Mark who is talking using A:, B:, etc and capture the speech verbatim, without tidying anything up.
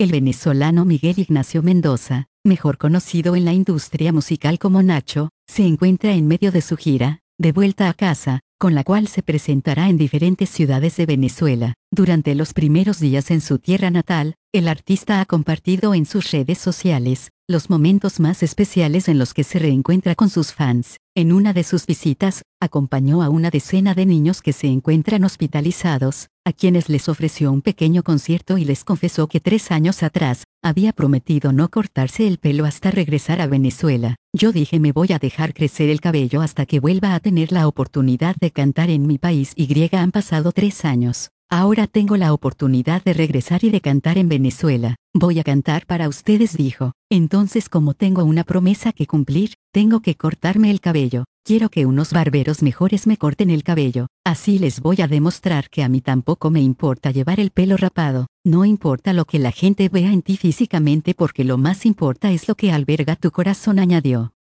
A: El venezolano Miguel Ignacio Mendoza, mejor conocido en la industria musical como Nacho, se encuentra en medio de su gira, De Vuelta a Casa, con la cual se presentará en diferentes ciudades de Venezuela. Durante los primeros días en su tierra natal, el artista ha compartido en sus redes sociales los momentos más especiales en los que se reencuentra con sus fans. En una de sus visitas, acompañó a una decena de niños que se encuentran hospitalizados, a quienes les ofreció un pequeño concierto y les confesó que tres años atrás, había prometido no cortarse el pelo hasta regresar a Venezuela. Yo dije me voy a dejar crecer el cabello hasta que vuelva a tener la oportunidad de cantar en mi país y han pasado tres años. Ahora tengo la oportunidad de regresar y de cantar en Venezuela. Voy a cantar para ustedes, dijo. Entonces, como tengo una promesa que cumplir, tengo que cortarme el cabello. Quiero que unos barberos mejores me corten el cabello. Así les voy a demostrar que a mí tampoco me importa llevar el pelo rapado. No importa lo que la gente vea en ti físicamente porque lo más importa es lo que alberga tu corazón, añadió.